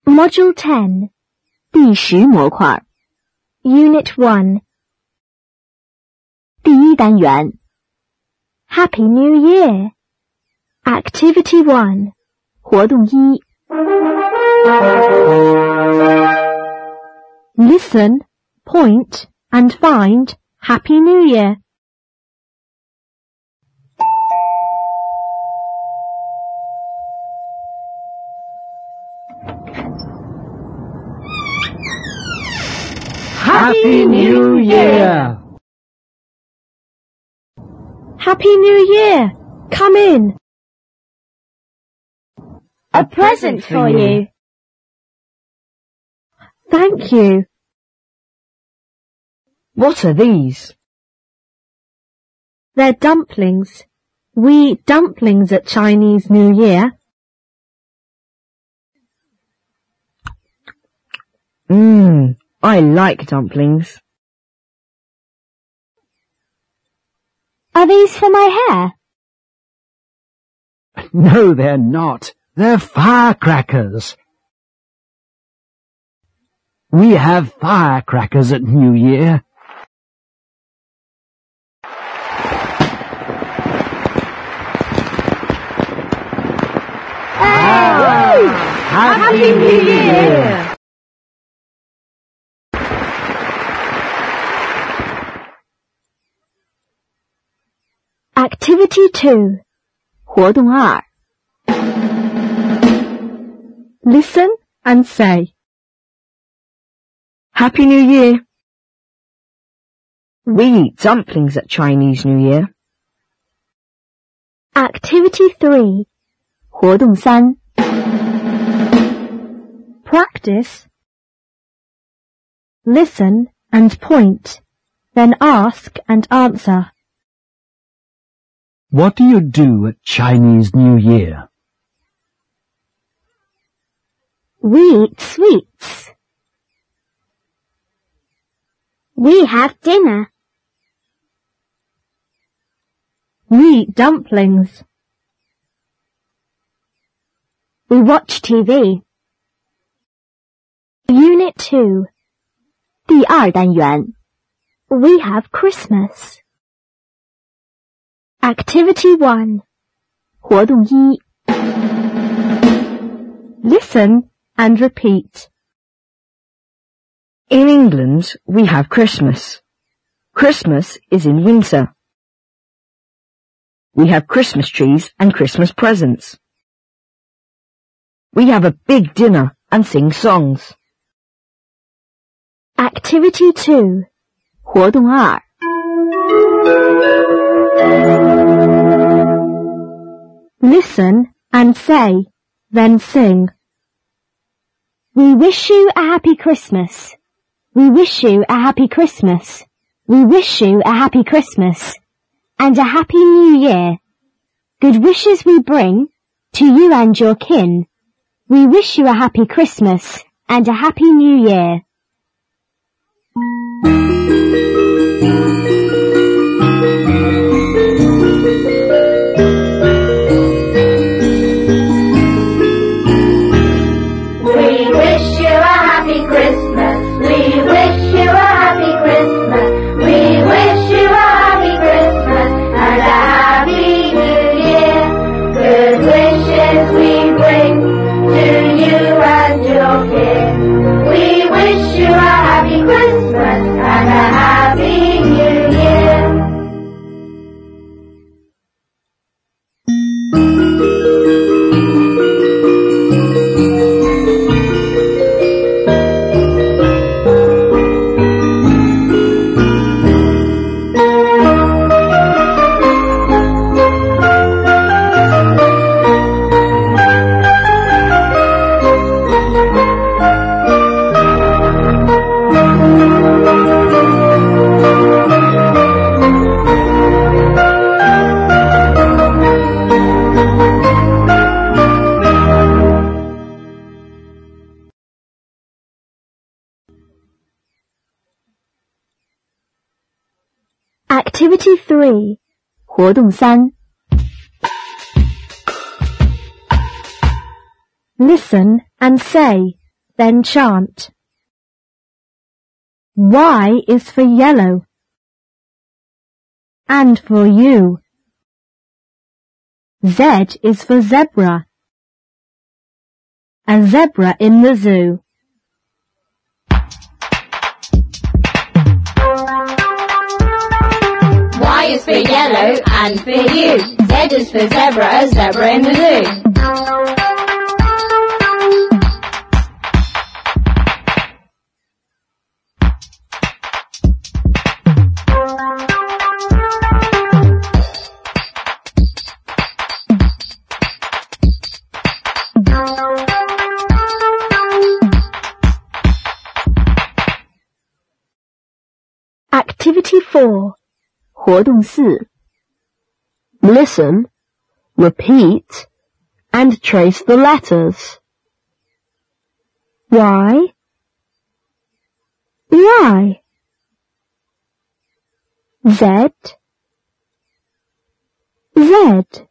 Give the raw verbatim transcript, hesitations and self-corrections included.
Module ten. 第十模块 Unit one. 第一单元 Happy New Year. Activity one. 活动一 Listen, point, and find Happy New Year. Happy New Year! Happy New Year! Come in. A present for you. Thank you. What are these? They're dumplings. We eat dumplings at Chinese New Year. Mmm, I like dumplings. Are these for my hair? No, they're not. They're firecrackers. We have firecrackers at New Year. Hey! Happy New Year! Activity two. 活动二 Listen and say. Happy New Year! We eat dumplings at Chinese New Year. Activity three. 活动三 Practice. Listen and point. Then ask and answer. What do you do at Chinese New Year? We eat sweets. We have dinner. We eat dumplings. We watch T V. Unit two. 第二单元 We have Christmas. Activity one. 活动一 Listen and repeat. In England, we have Christmas. Christmas is in winter. We have Christmas trees and Christmas presents. We have a big dinner and sing songs. Activity two. 活动二 Listen and say, then sing. We wish you a happy Christmas. We wish you a happy Christmas. We wish you a happy Christmas. And a happy New Year. Good wishes we bring to you and your kin. We wish you a happy Christmas and a happy New Year. Activity three. 活动三 Listen and say, then chant. Y is for yellow. And for you. Z is for zebra. A zebra in the zoo. Y is for yellow and for you. Z is for zebra, a zebra in the zoo. Activity four. 活动四 Listen, repeat, and trace the letters. Y, Y, Z, Z.